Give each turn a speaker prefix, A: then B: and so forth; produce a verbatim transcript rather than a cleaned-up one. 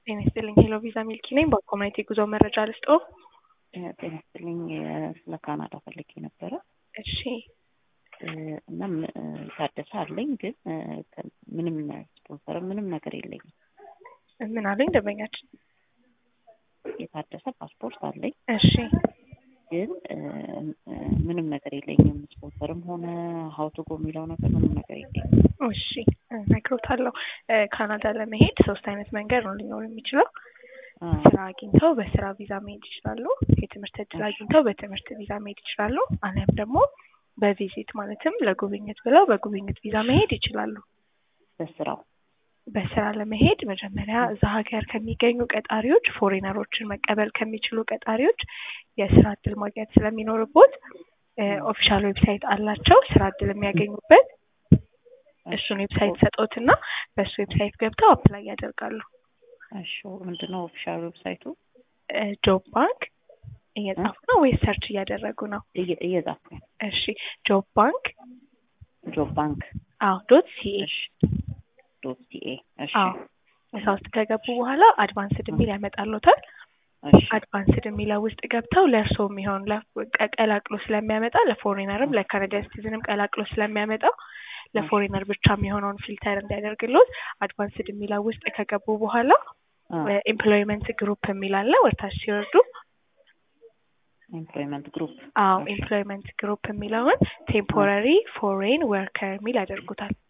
A: ጤና ይስጥልኝ ሄሎ ቪዛ ሚልኪ ነኝ። በኮሚኒቲ ጉዞ መረጃ ልስጥዎ።
B: ጤና ይስጥልኝ ስለ ካናዳ ፈልጌ ነበረ።
A: እሺ
B: እና ታደሰ አለኝ ግን ምንም ስፖንሰር ምንም ነገር የለኝም።
A: ምን አለኝ ደንበኛችን?
B: የታደሰ ፓስፖርት አለኝ።
A: እሺ
B: ግን ምንም ነገር የለኝም። ስፖንሰርም ሆነ ሀው ቱ ጎ የሚለው ነገር ምንም ነገር የለኝም።
A: እሺ ነግሮታለሁ። ካናዳ ለመሄድ ሶስት አይነት መንገድ ነው ሊኖር የሚችለው። ስራ አግኝተው በስራ ቪዛ መሄድ ይችላሉ። የትምህርት እድል አግኝተው በትምህርት ቪዛ መሄድ ይችላሉ። አሊያም ደግሞ በቪዚት ማለትም ለጉብኝት ብለው በጉብኝት ቪዛ መሄድ ይችላሉ።
B: በስራው
A: በስራ ለመሄድ መጀመሪያ እዛ ሀገር ከሚገኙ ቀጣሪዎች ፎሬነሮችን መቀበል ከሚችሉ ቀጣሪዎች የስራ እድል ማግኘት ስለሚኖርቦት ኦፊሻል ዌብሳይት አላቸው ስራ እድል የሚያገኙበት። እሱን ዌብሳይት ሰጦትና በሱ ዌብሳይት ገብተው አፕላይ ያደርጋሉ።
B: እሺ ምንድነው ኦፊሻል ዌብሳይቱ?
A: ጆብ ባንክ እየጻፉ ነው ወይስ ሰርች እያደረጉ ነው?
B: እየጻፉ ነው።
A: እሺ ጆብ ባንክ
B: ጆብ ባንክ
A: አዎ ዶት ሲኤ
B: ዶት ሲኤ እሺ
A: እዛ ውስጥ ከገቡ በኋላ አድቫንስድ የሚል ያመጣሉታል። አድቫንስድ የሚለው ውስጥ ገብተው ለእርስዎ የሚሆን ቀላቅሎ ስለሚያመጣ ለፎሬነርም ለካናዲያን ሲቲዝንም ቀላቅሎ ስለሚያመጣው ለፎሬነር ብቻ የሚሆነውን ፊልተር እንዲያደርግልዎት አድቫንስድ የሚለው ውስጥ ከገቡ በኋላ ኤምፕሎይመንት ግሩፕ የሚል አለ። ወርታች ሲወርዱ
B: ኤምፕሎይመንት ግሩፕ
A: አዎ ኤምፕሎይመንት ግሩፕ የሚለውን ቴምፖራሪ ፎሬን ወርከር የሚል ያደርጉታል።